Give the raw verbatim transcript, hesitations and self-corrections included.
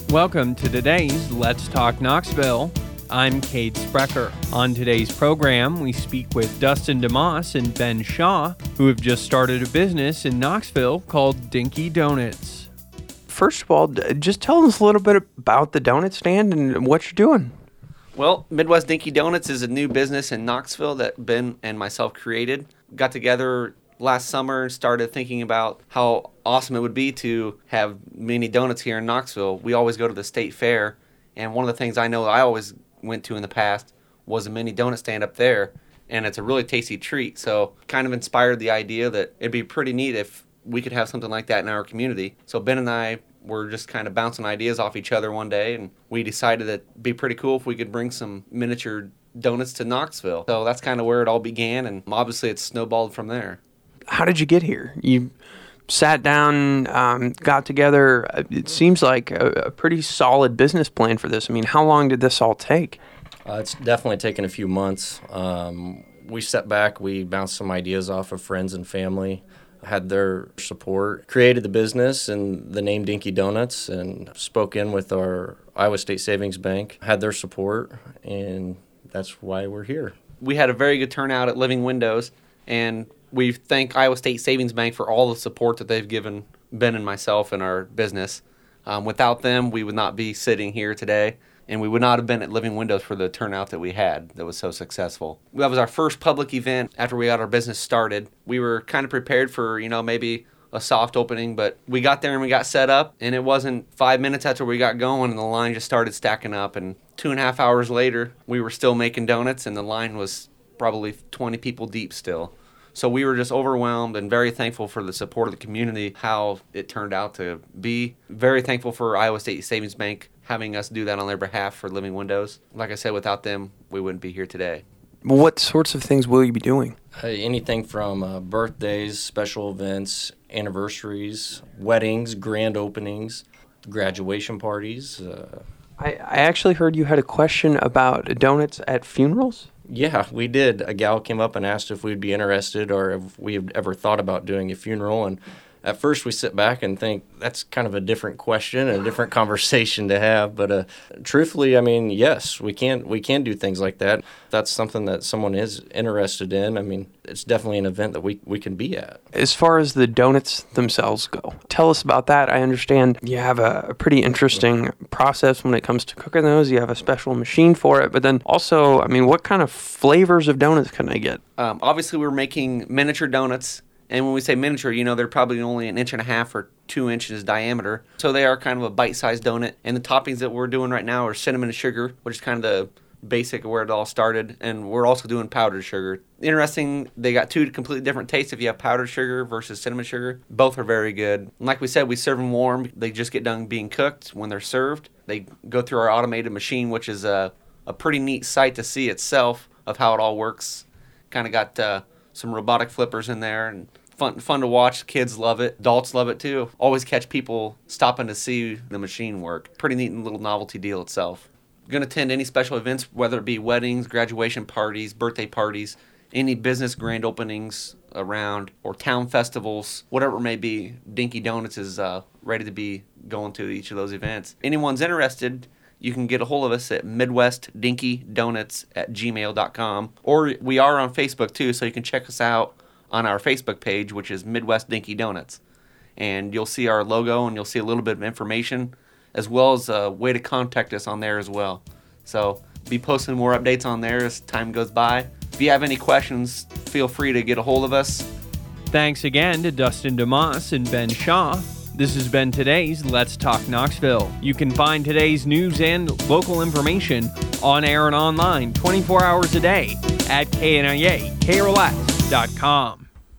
Welcome to today's Let's Talk Knoxville. I'm Cade Sprecher. On today's program, we speak with Dustin DeMoss and Ben Shaw, who have just started a business in Knoxville called Dinky Donuts. First of all, just tell us a little bit about the donut stand and what you're doing. Well, Midwest Dinky Donuts is a new business in Knoxville that Ben and myself created. Got together last summer and started thinking about how awesome it would be to have mini donuts here in Knoxville. We always go to the state fair, and one of the things I know I always went to in the past was a mini donut stand up there, and it's a really tasty treat. So kind of inspired the idea that it'd be pretty neat if we could have something like that in our community. So Ben and I were just kind of bouncing ideas off each other one day, and we decided that it'd be pretty cool if we could bring some miniature donuts to Knoxville. So that's kind of where it all began, and obviously it's snowballed from there. How did you get here? You sat down, um, got together. It seems like a, a pretty solid business plan for this. I mean, how long did this all take? Uh, it's definitely taken a few months. Um, we sat back, we bounced some ideas off of friends and family, had their support, created the business and the name Dinky Donuts, and spoke in with our Iowa State Savings Bank, had their support, and that's why we're here. We had a very good turnout at Living Windows, and we thank Iowa State Savings Bank for all the support that they've given Ben and myself in our business. Um, without them, we would not be sitting here today, and we would not have been at Living Windows for the turnout that we had that was so successful. That was our first public event after we got our business started. We were kind of prepared for, you know, maybe a soft opening, but we got there and we got set up, and it wasn't five minutes after we got going and the line just started stacking up, and two and a half hours later, we were still making donuts, and the line was probably twenty people deep still. So we were just overwhelmed and very thankful for the support of the community, how it turned out to be. Very thankful for Iowa State Savings Bank having us do that on their behalf for Living Windows. Like I said, without them, we wouldn't be here today. What sorts of things will you be doing? Uh, anything from uh, birthdays, special events, anniversaries, weddings, grand openings, graduation parties. Uh, I, I actually heard you had a question about donuts at funerals. Yeah, we did. A gal came up and asked if we'd be interested or if we had ever thought about doing a funeral. And at first we sit back and think that's kind of a different question and a different conversation to have. But uh, truthfully, I mean, yes, we can we can do things like that. If that's something that someone is interested in, I mean, it's definitely an event that we, we can be at. As far as the donuts themselves go, tell us about that. I understand you have a, a pretty interesting process when it comes to cooking those. You have a special machine for it. But then also, I mean, what kind of flavors of donuts can I get? Um, obviously, we're making miniature donuts. And when we say miniature, you know, they're probably only an inch and a half or two inches diameter. So they are kind of a bite-sized donut. And the toppings that we're doing right now are cinnamon and sugar, which is kind of the basic of where it all started. And we're also doing powdered sugar. Interesting, they got two completely different tastes if you have powdered sugar versus cinnamon sugar. Both are very good. And like we said, we serve them warm. They just get done being cooked when they're served. They go through our automated machine, which is a, a pretty neat sight to see itself of how it all works. Kind of got uh, some robotic flippers in there, and Fun, fun to watch. Kids love it. Adults love it too. Always catch people stopping to see the machine work. Pretty neat little novelty deal itself. Going to attend any special events, whether it be weddings, graduation parties, birthday parties, any business grand openings around, or town festivals, whatever it may be. Dinky Donuts is uh, ready to be going to each of those events. Anyone's interested, you can get a hold of us at midwest dinky donuts at gmail dot com. Or we are on Facebook too, so you can check us out on our Facebook page, which is Midwest Dinky Donuts. And you'll see our logo, and you'll see a little bit of information, as well as a way to contact us on there as well. So be posting more updates on there as time goes by. If you have any questions, feel free to get a hold of us. Thanks again to Dustin DeMoss and Ben Shaw. This has been today's Let's Talk Knoxville. You can find today's news and local information on air and online twenty-four hours a day at K N I A K R L S dot com.